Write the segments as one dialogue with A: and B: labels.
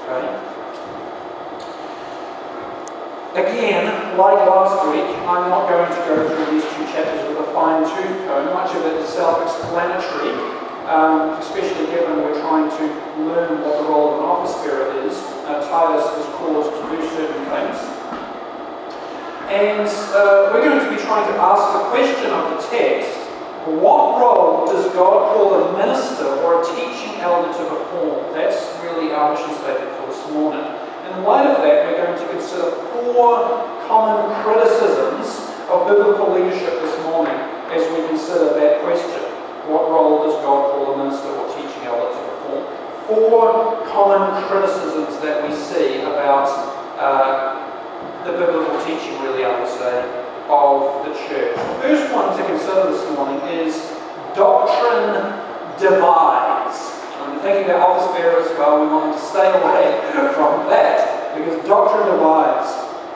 A: Okay? Again, like last week, I'm not going to go through these two chapters with a fine-tooth comb. Much of it is self-explanatory, especially given we're trying to learn what the role of an office bearer is. Titus is caused to do certain things. And we're going to be trying to ask the question of the text: what role does God call a minister or a teaching elder to perform? That's really our mission statement for this morning. In light of that, we're going to consider 4 common criticisms of biblical leadership this morning as we consider that question. What role does God call a minister or teaching elder to perform? 4 common criticisms that we see about the biblical teaching, really, I would say, of the church. The first one to consider this morning is doctrine divides. When we're thinking about office bearers, well, we want to stay away from that, because doctrine divides.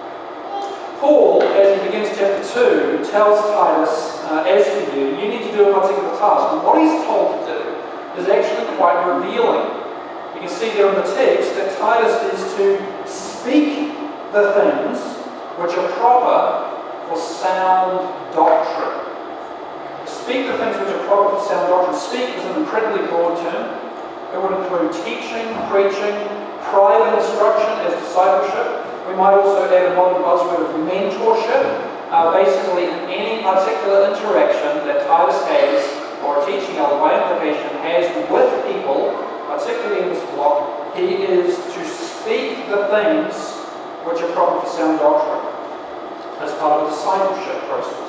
A: Paul, as he begins chapter 2, tells Titus, as for you, you need to do a particular task. And what he's told to do is actually quite revealing. You can see there in the text that Titus is to speak the things which are proper for sound doctrine. Speak the things which are proper for sound doctrine. Speak is an incredibly broad term. It would include teaching, preaching, private instruction as discipleship. We might also add a modern buzzword of mentorship. Basically, in any particular interaction that Titus has, or a teaching elder by implication has with people, particularly in this block, he is to speak the things which are proper for sound doctrine as part of the discipleship process.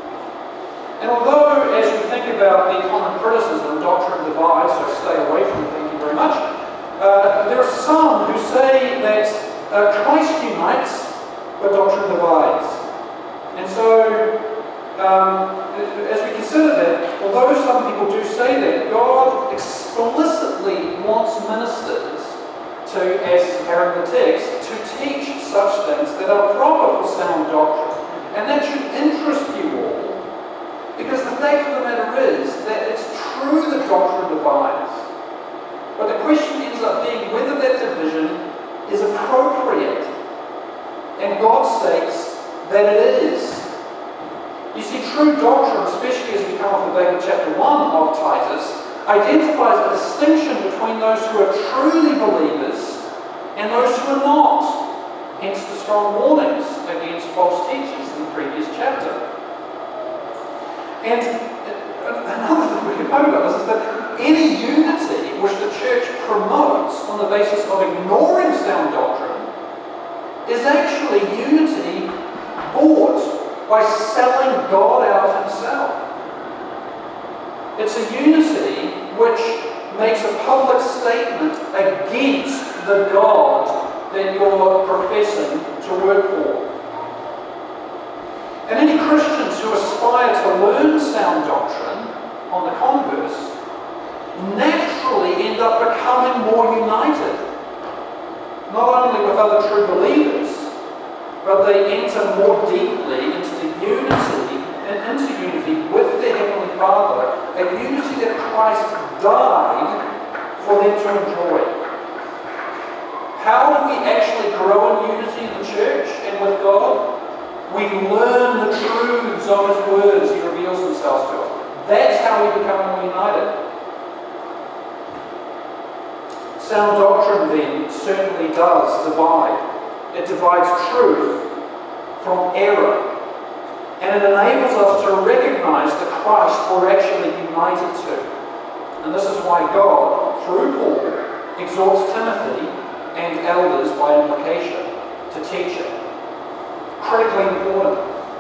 A: And although, as we think about the common criticism, doctrine divides, so stay away from it, thank you very much, there are some who say that Christ unites, but doctrine divides. And so, as we consider that, although some people do say that, God explicitly wants ministers to, as apparent in the text, to teach such things that are proper for sound doctrine. And that should interest you all, because the fact of the matter is that it's true that doctrine divides. But the question ends up being whether that division is appropriate. And God states that it is. You see, true doctrine, especially as we come off the back of chapter 1 of Titus, identifies a distinction between those who are truly believers and those who are not. Hence the strong warnings against false teachers in the previous chapter. And another thing we can note about this is that any unity which the church promotes on the basis of ignoring sound doctrine is actually unity bought by selling God out himself. It's a unity which makes a public statement against the God that you're professing to work for. And any Christians who aspire to learn sound doctrine, on the converse, naturally end up becoming more united. Not only with other true believers, but they enter more deeply into the unity and into unity with their Heavenly Father, a unity that Christ died for them to enjoy. How do we actually grow in unity in the church and with God? We learn the truths of His Word as He reveals Himself to us. That's how we become more united. Sound doctrine, then, certainly does divide. It divides truth from error. And it enables us to recognize the Christ we're actually united to. And this is why God, through Paul, exhorts Timothy and elders by implication to teach it. Critically important.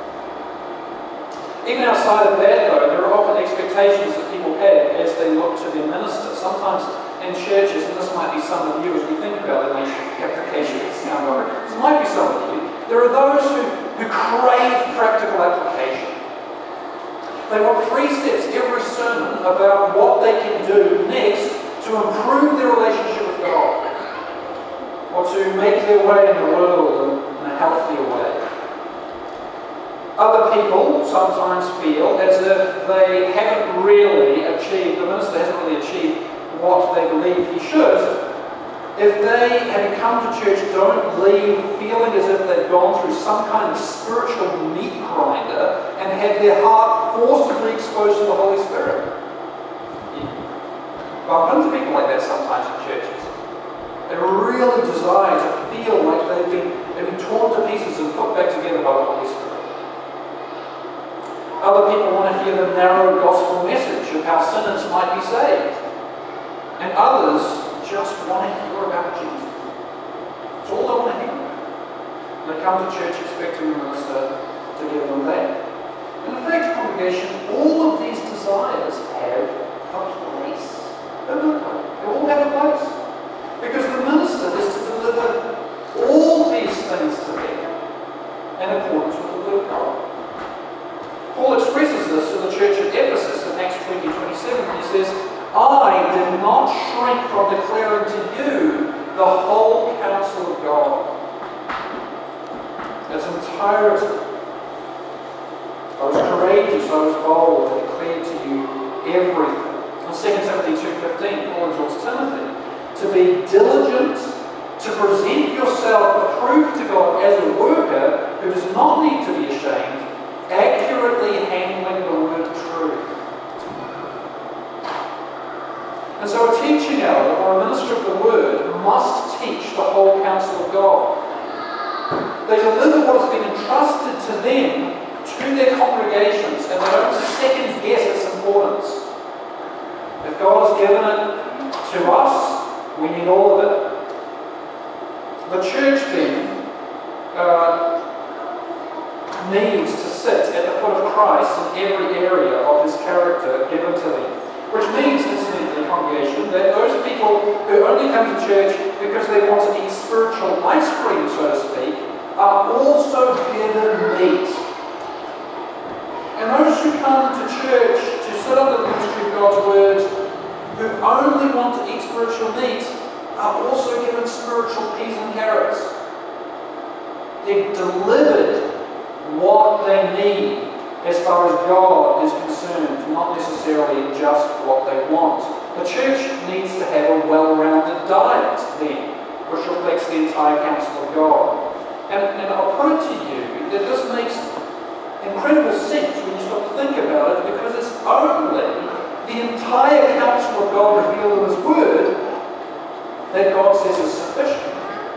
A: Even outside of that, though, there are often expectations that people have as they look to their minister. Sometimes in churches, and this might be some of you as we think about the nation application of sound doctrine, this might be some of you, there are those who crave practical application. They want 3 steps every sermon about what they can do next to improve their relationship with God, or to make their way in the world in a healthier way. Other people sometimes feel as if they haven't really achieved, the minister hasn't really achieved what they believe he should, if they, having come to church, don't leave feeling as if they've gone through some kind of spiritual meat grinder and had their heart forcibly exposed to the Holy Spirit. Bump into people like that sometimes in churches. They really desire to feel like they've been torn to pieces and put back together by the Holy Spirit. Other people want to hear the narrow gospel message of how sinners might be saved. And others just want to hear about Jesus. It's all they want to hear about. They come to church expecting the minister to give them that. And in fact, congregation, all of these desires have a place. They all have a place. Because the minister is to deliver all these things to them in accordance with the Word of God. Paul expresses this to the church at Ephesus in Acts 20:27. He says, I did not shrink from declaring to you the whole counsel of God. Its entirety. I was courageous, I was bold, I declared to you everything. In 2 Timothy 2:15, Paul exhorts Timothy to be diligent, to present yourself approved to God as a worker who does not need to be ashamed, accurately handling the word of truth. And so a teaching elder or a minister of the word must teach the whole counsel of God. They deliver what has been entrusted to them to their congregations, and they don't second guess its importance. If God has given it to us, we need all of it. The church then needs to sit at the foot of Christ in every area of his character given to them. Which means, incidentally, congregation, that those people who only come to church because they want to eat spiritual ice cream, so to speak, are also given meat. And those who come to church to sit under the ministry of God's Word, who only want to eat spiritual meat, are also given spiritual peas and carrots. They're delivered what they need as far as God is concerned, not necessarily just what they want. The church needs to have a well-rounded diet then, which reflects the entire counsel of God. And I'll put it to you that this makes incredible sense when you stop to think about it, because it's only the entire counsel of God revealed in His Word that God says is sufficient.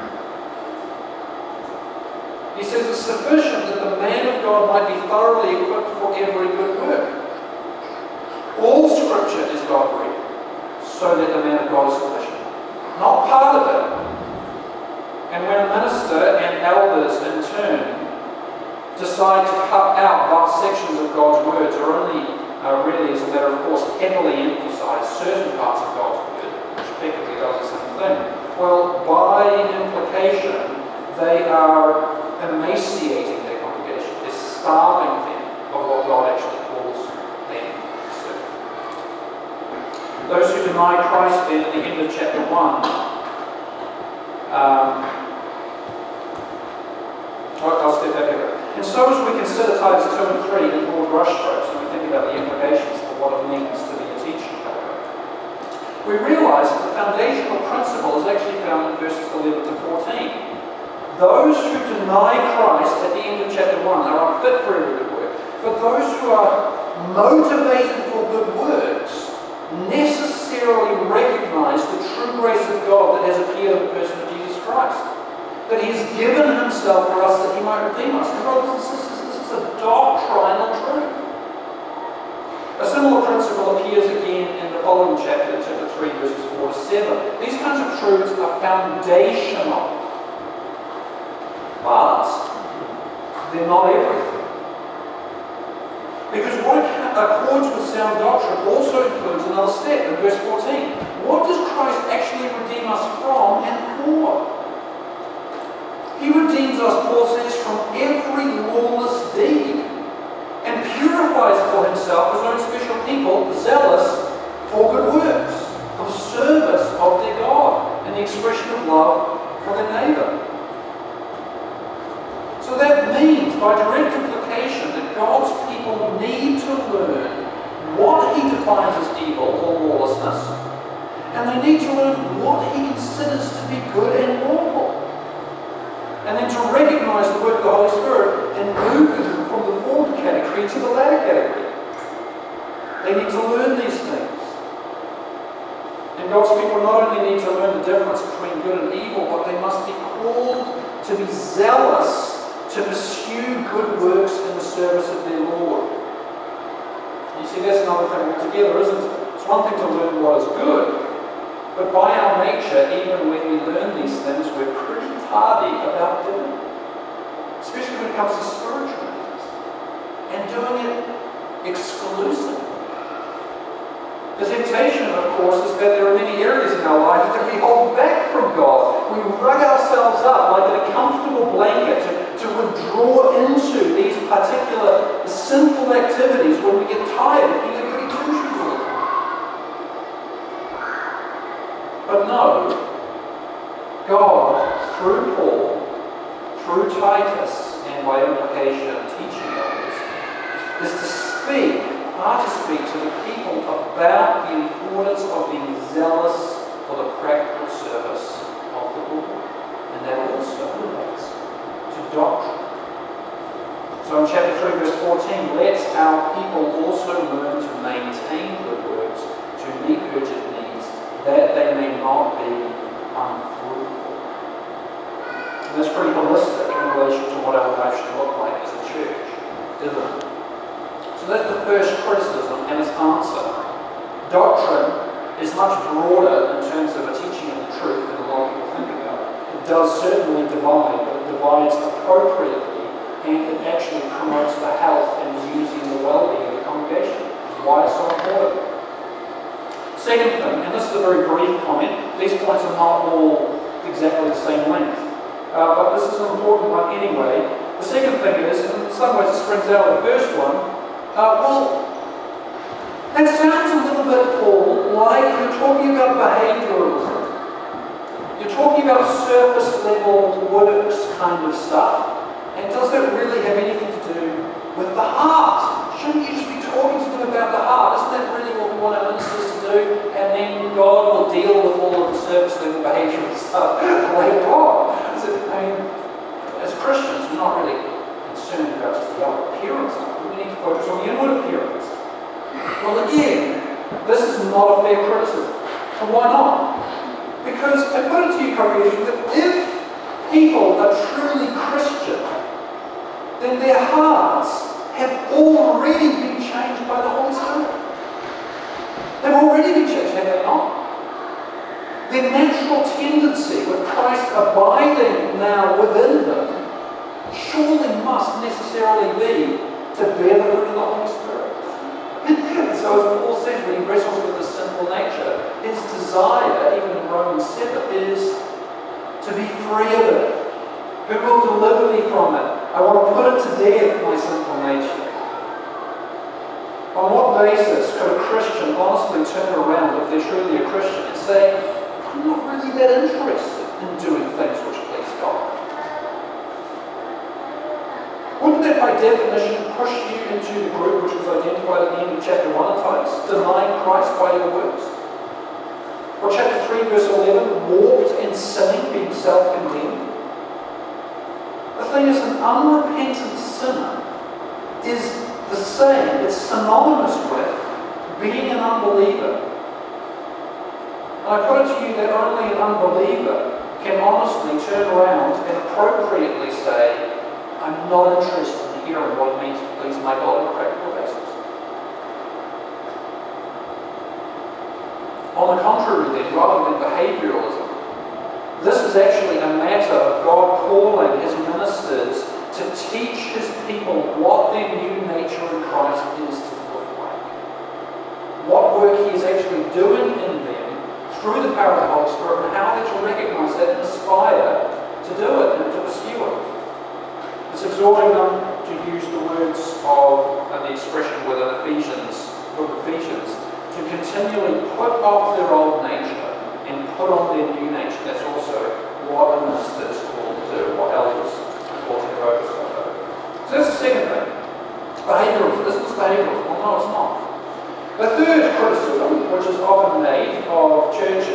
A: He says it's sufficient that the man of God might be thoroughly equipped for every good work. All Scripture is God-breathed, so that the man of God is sufficient. Not part of it. And when a minister and elders in turn decide to cut out vast sections of God's words, or only really, as a matter of course, heavily emphasize certain parts of God's word, which effectively does the same thing, well, by implication, they are emaciating their congregation. They're starving them of what God actually calls them to serve. Those who deny Christ then at the end of chapter 1, I'll step back a bit. And so as we consider Titus 2 and 3 in broad brushstrokes, and we think about the implications for what it means to be a teaching elder, we realise that the foundational principle is actually found in verses 11 to 14. Those who deny Christ at the end of chapter 1 are unfit for every good work. But those who are motivated for good works necessarily recognize the true grace of God that has appeared in the person of Jesus Christ. That He has given Himself for us that He might redeem us. And brothers and sisters, this is a doctrinal truth. A similar principle appears again in the following chapter 3, verses 4 to 7. These kinds of truths are foundational. But they're not everything. Because what accords with sound doctrine also includes another step in verse 14. What does Christ actually redeem us from and for? He redeems us, Paul says, from every lawless deed and purifies for Himself His own special people, zealous for good works, of service of their God, and the expression of love for their neighbour. So that means, by direct implication, that God's people need to learn what He defines as evil or lawlessness, And they need to learn what he considers to be good and lawful. And then to recognize the work of the Holy Spirit and move them from the former category to the latter category. They need to learn these things. And God's people not only need to learn the difference between good and evil, but they must be called to be zealous to pursue good works in the service of their Lord. You see, that's another thing altogether, isn't it? It's one thing to learn what is good, but by our nature, even when we learn these things, we're pretty tardy about doing it. Especially when it comes to spiritual matters. And doing it exclusively. The temptation, of course, is that there are many areas in our lives that we hold back from God. We rug ourselves up like in a comfortable blanket to withdraw into these particular sinful activities when we get tired of being pretty crucial. But no, God, through Paul, through Titus, and by implication teaching others, is to speak to the people about the importance of being zealous for the practical service of the Lord. And that also relates to doctrine. So in chapter 3, verse 14, let our people also learn to maintain good works, to meet urgent needs, that they may not be unfruitful. And that's pretty holistic in relation to what our life should look like as a church, isn't it? So that's the first criticism and its answer. Doctrine is much broader in terms of a teaching of the truth than a lot of people think about. It does certainly divide, but it divides appropriately, and it actually promotes the health and the unity and the well-being of the congregation, which is why it's so important. Second thing, and this is a very brief comment, these points are not all exactly the same length, but this is an important one anyway. The second thing is, and in some ways it springs out of the first one, that sounds a little bit, Paul, like you're talking about behavioralism. You're talking about surface level works kind of stuff. And does that really have anything to do with the heart? Shouldn't you just be talking to them about the heart? Isn't that really what we want our ministers to do? And then God will deal with all of the surface level behavioral stuff later on. As Christians, we're not really concerned about just the outer appearance of it. We need to focus on the inward appearance. Well, again, this is not a fair criticism. And why not? Because I put it to you, congregation, that if people are truly Christian, then their hearts have already been changed by the Holy Spirit. They've already been changed, have they not? Their natural tendency with Christ abiding now within them surely must necessarily be to bear the fruit of the Holy Spirit. And so as Paul says, when he wrestles with the sinful nature, his desire, even in Romans 7, is to be free of it. Who will deliver me from it? I want to put it to death, my sinful nature. On what basis could a Christian honestly turn around, if they're truly a Christian, and say, I'm not really that interested in doing things which please God? Wouldn't that by definition push you into the group which was identified at the end of chapter 1 of Titus, denying Christ by your works? Or chapter 3 verse 11, walked in sinning, being self-condemned? The thing is, an unrepentant sinner is the same, it's synonymous with being an unbeliever. And I put it to you that only an unbeliever can honestly turn around and appropriately say, I'm not interested in hearing what it means to please my God on a practical basis. On the contrary then, rather than behavioralism, this is actually a matter of God calling his ministers to teach his people what their new nature in Christ is to look like. What work he is actually doing in them through the power of the Holy Spirit, and how they're to recognize that and aspire to do it and to pursue it. It's exhorting them to use the words of the expression within Ephesians, book of Ephesians, to continually put off their old nature and put on their new nature. That's also what a minister is called to do, what elders are called to focus on. So that's the second thing. Behavioralism. Isn't this behavioralism? Well, no, it's not. The third criticism, which is often made of churches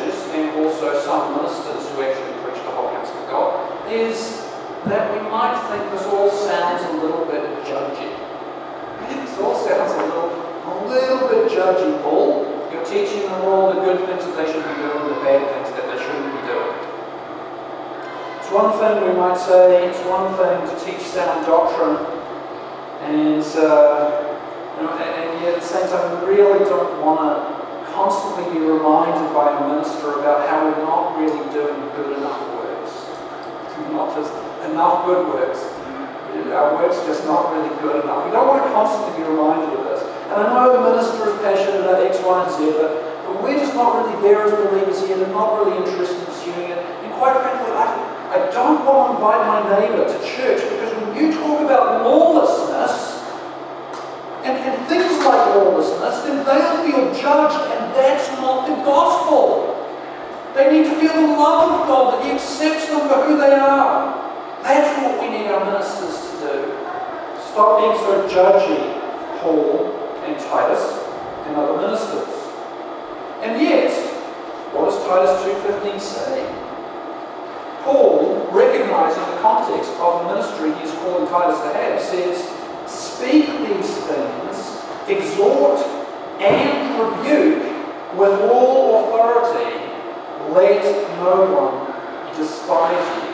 A: is that we might think this all sounds a little bit judgy. This all sounds a little bit judgy, Paul. You're teaching them all the good things that they should be doing, the bad things that they shouldn't be doing. It's one thing we might say, it's one thing to teach sound doctrine, and yet at the same time we really don't want to constantly be reminded by a minister about how we're not really doing good enough works. Not just enough good works. Our work's just not really good enough. We don't want to constantly be reminded of this. And I know the minister is passionate about X, Y, and Z, but we're just not really there as believers yet and not really interested in pursuing it. And quite frankly, I don't want to invite my neighbour to church, because when you talk about lawlessness and things like lawlessness, then they'll feel judged, and that's not the gospel. They need to feel the love of God, that He accepts them for who they are. That's what we need our ministers to do. Stop being so judgy, Paul and Titus and other ministers. And yet, what does Titus 2:15 say? Paul, recognizing the context of the ministry he is calling Titus to have, says, "Speak these things, exhort and rebuke with all authority. Let no one despise you."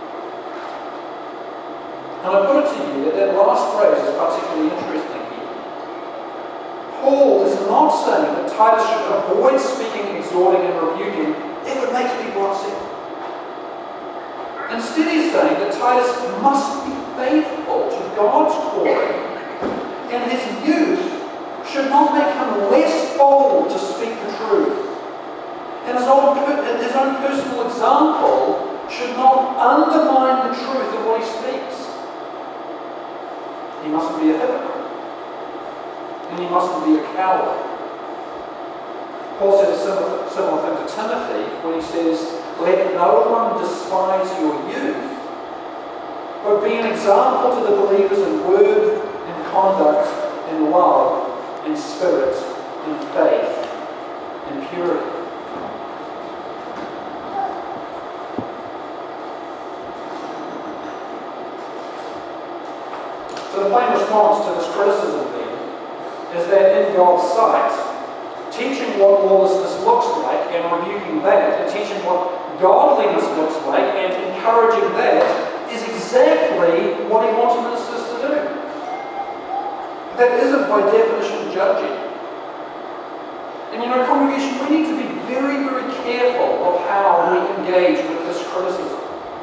A: And I put it to you that last phrase is particularly interesting here. Paul is not saying that Titus should avoid speaking, exhorting, and rebuking if it makes people upset. Instead, he's saying that Titus must be faithful to God's calling, and his youth should not make him less bold to speak the truth. And his own personal example should not undermine the truth of what he speaks. He mustn't be a hypocrite. And he mustn't be a coward. Paul says a similar thing to Timothy when he says, "Let no one despise your youth, but be an example to the believers in word, in conduct, in love, in spirit, in faith, in purity." So the plain response to this criticism then is that in God's sight, teaching what lawlessness looks like and rebuking that, and teaching what godliness looks like and encouraging that, is exactly what He wants ministers to do. That isn't by definition judging. And congregation, we need to be very, very careful of how we engage with this criticism.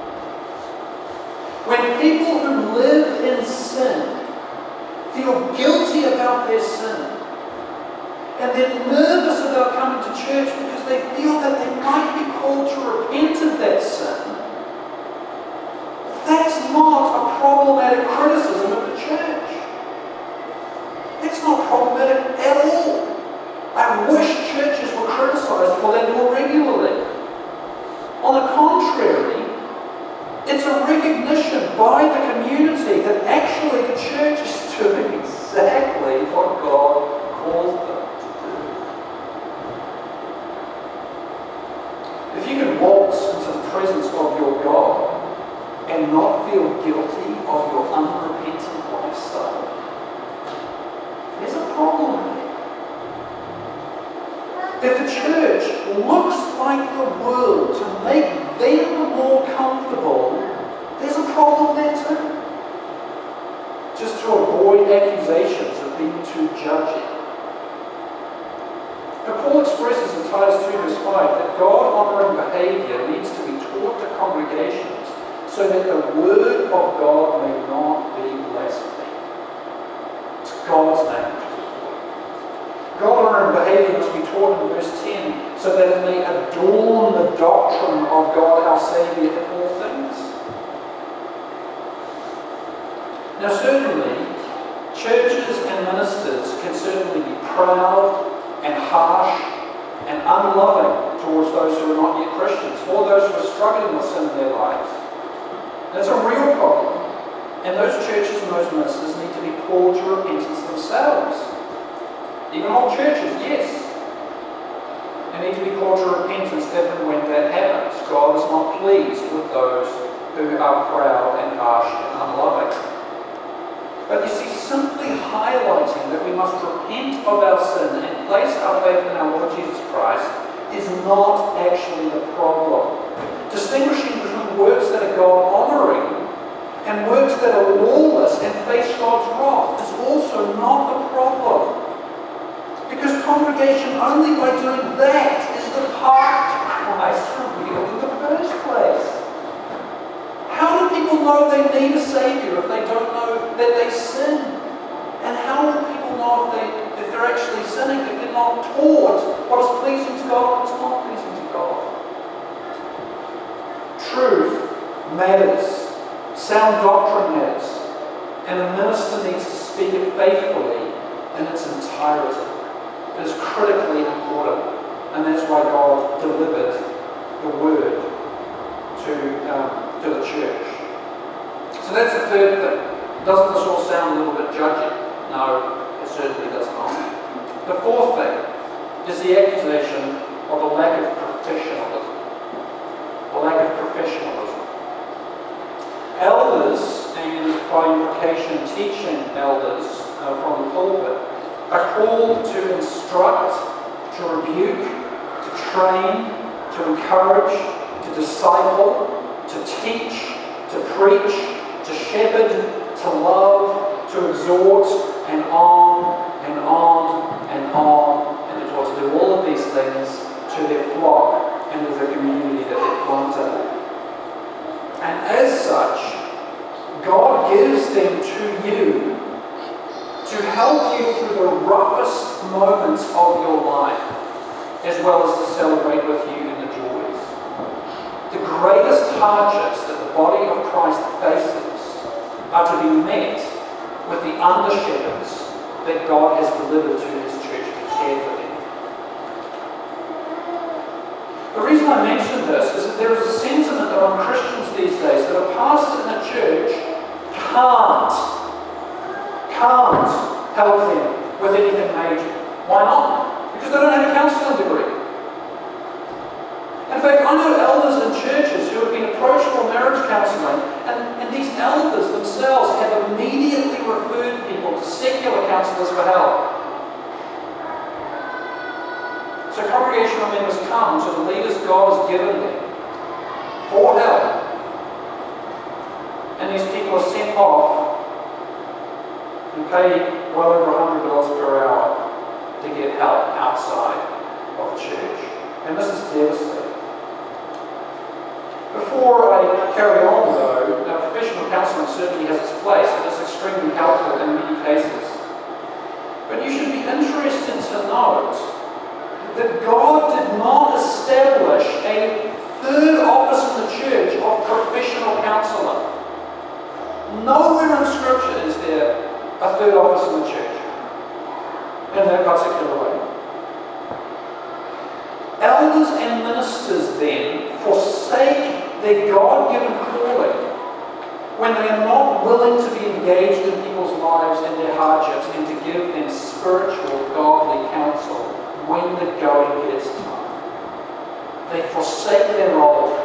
A: When people who live in sin feel guilty about their sin, and they're nervous about coming to church because they feel that they might be called to repent of that sin, that's not a problematic criticism of the church. It's not problematic at all. I wish churches were criticized for that more regularly. On the contrary, it's a recognition by the community that actually the church is doing exactly what God calls them to do. If you can waltz into the presence of your God and not feel guilty of your unrepentant lifestyle, there's a problem there. If the church looks like the world to make them more comfortable, there's a problem there too. Just to avoid accusations of being too judgy. Now, Paul expresses in Titus 2 verse 5 that God-honouring behaviour needs to be taught to congregations so that the word of God may not be blasphemed. It's God's name. God-honouring behaviour must be taught in verse 10 so that it may adorn the doctrine of God our Saviour in all things. Now certainly, churches and ministers can certainly be proud and harsh and unloving towards those who are not yet Christians or those who are struggling with sin in their lives. That's a real problem. And those churches and those ministers need to be called to repentance themselves. Even old churches, yes. They need to be called to repentance if and when that happens. God is not pleased with those who are proud and harsh and unloving. But you see, simply highlighting that we must repent of our sin and place our faith in our Lord Jesus Christ is not actually the problem. Distinguishing between works that are God-honouring and works that are lawless and face God's wrath is also not the problem. Because congregation, only by doing that is the path to Christ revealed in the first place. How do people know they need a Saviour if they don't know that they sin? And how will people know if they're actually sinning if they're not taught what is pleasing to God and what is not pleasing to God? Truth matters. Sound doctrine matters. And a minister needs to speak it faithfully in its entirety. It is critically important. And that's why God delivered the Word to the church. So that's the third thing. Doesn't this all sound a little bit judgy? No, it certainly does not. The fourth thing is the accusation of a lack of professionalism. A lack of professionalism. Elders, and by implication teaching elders from the pulpit, are called to instruct, to rebuke, to train, to encourage, to disciple, to teach, to preach, to shepherd, to love, to exhort, and on and on and on. And they're taught to do all of these things to their flock and to the community that they're planted. And as such, God gives them to you to help you through the roughest moments of your life, as well as to celebrate with you in the joys. The greatest hardships that the body of Christ faces are to be met with the under-shepherds that God has delivered to His church to care for them. The reason I mention this is that there is a sentiment among Christians these days that a pastor in a church can't help them with anything major. Why not? Because they don't have a counselling degree. In fact, I know elders in churches who have been approached for marriage counselling, and these elders themselves have immediately referred people to secular counsellors for help. So congregational members come to the leaders God has given them for help. And these people are sent off and pay well over $100 per hour to get help outside of the church. And this is devastating. Before I carry on though, professional counselling certainly has its place. It is extremely helpful in many cases. But you should be interested to note that God did not establish a third office in the church of professional counselor. Nowhere in Scripture is there a third office in the church in that particular way. Elders and ministers then forsake their God-given calling when they are not willing to be engaged in people's lives and their hardships and to give them spiritual, godly counsel when the going gets tough. They forsake their role.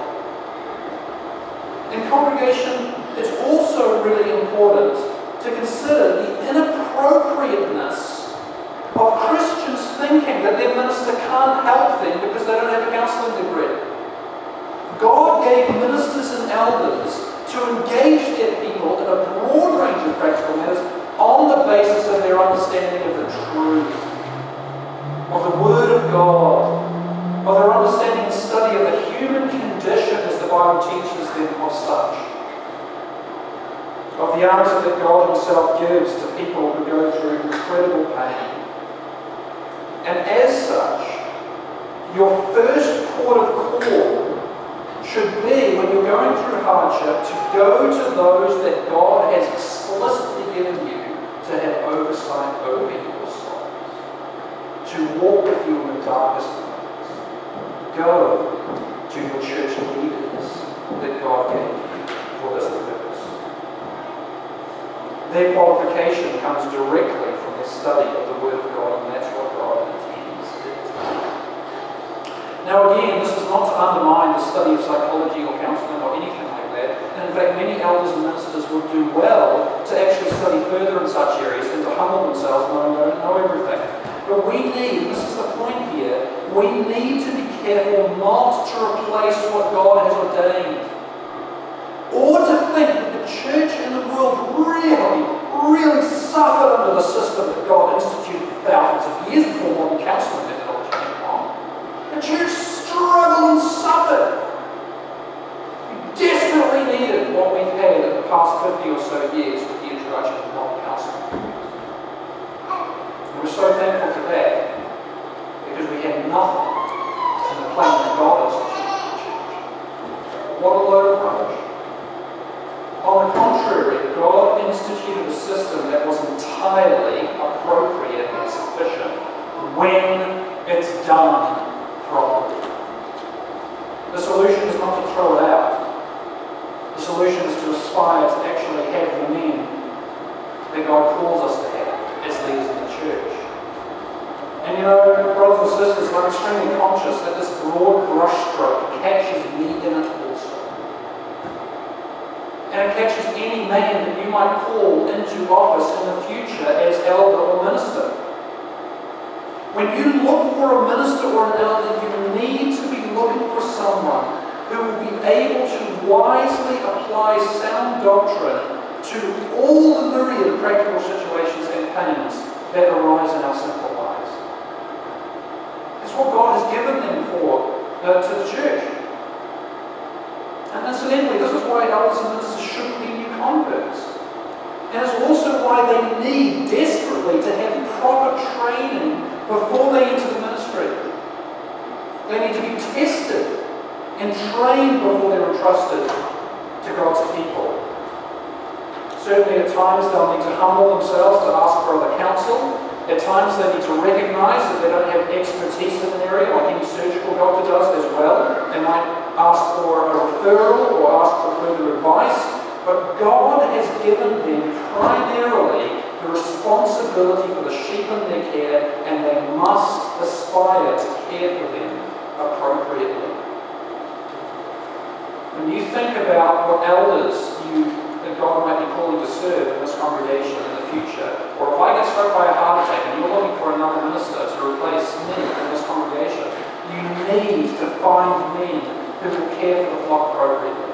A: In congregation, it's also really important to consider the inappropriateness of Christians thinking that their minister can't help them because they don't have a counselling degree. God gave ministers and elders to engage their people in a broad range of practical matters on the basis of their understanding of the truth, of the Word of God, of their understanding and study of the human condition as the Bible teaches them of such, of the answer that God Himself gives to people who go through incredible pain. And as such, your first port of call should be, when you're going through hardship, to go to those that God has explicitly given you to have oversight over your souls, to walk with you in the darkest moments. Go to your church leaders that God gave you for this purpose. Their qualification comes directly from their study of the Word of God, and that's what God intends it to be. Now again, this is not to undermine the study of psychology or counselling or anything like that. In fact, many elders and ministers would do well to actually study further in such areas and to humble themselves knowing they don't know everything. But we need, and this is the point here, we need to be careful not to replace what God has ordained. Or to think that the church and the world really suffered under the system that God instituted thousands of years before modern counselling methodology came along. The church struggled and suffered. We desperately needed what we've had in the past 50 or so years with the introduction of modern counselling. And we're so thankful for that because we had nothing in the plan that God instituted for the church. What a load of rubbish. On the contrary, God instituted a system that was entirely appropriate and sufficient when it's done properly. The solution is not to throw it out. The solution is to aspire to actually have the men that God calls us to have as leaders in the church. And you know, brothers and sisters, I'm extremely conscious that this broad brushstroke catches me in it also. And it catches any man that you might call into office in the future as elder or minister. When you look for a minister or an elder, you need to be looking for someone who will be able to wisely apply sound doctrine to all the myriad practical situations and pains that arise in our sinful lives. That's what God has given them for to the church. And incidentally, this is why elders and ministers shouldn't be new converts. And it's also why they need desperately to have proper training before they enter the ministry. They need to be tested and trained before they're entrusted to God's people. Certainly at times they'll need to humble themselves to ask for other counsel. At times they need to recognize that they don't have expertise in an area like any surgical doctor does as well. They might ask for a referral or ask for further advice. But God has given them primarily the responsibility for the sheep in their care, and they must aspire to care for them appropriately. When you think about what elders that God might be calling to serve in this congregation in the future, or if I get struck by a heart attack and you're looking for another minister to replace me in this congregation, you need to find men who will care for the flock appropriately.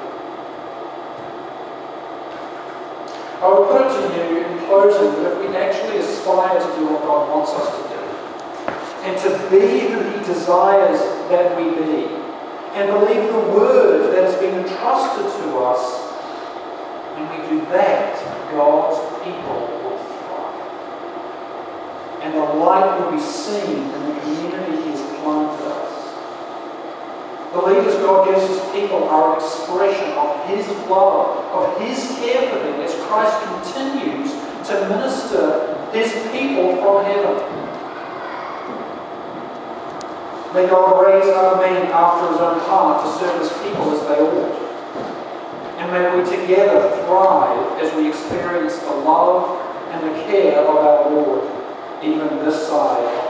A: I would put it to you in closing that if we actually aspire to do what God wants us to do, and to be who He desires that we be, and believe the word that has been entrusted to us, when we do that, God's people will thrive. And the light will be seen in the community He has planted us. The leaders God gives His people are an expression of His love, of His care for them as Christ continues to minister His people from heaven. May God raise other men after His own heart to serve His people as they ought. And may we together thrive as we experience the love and the care of our Lord, even this side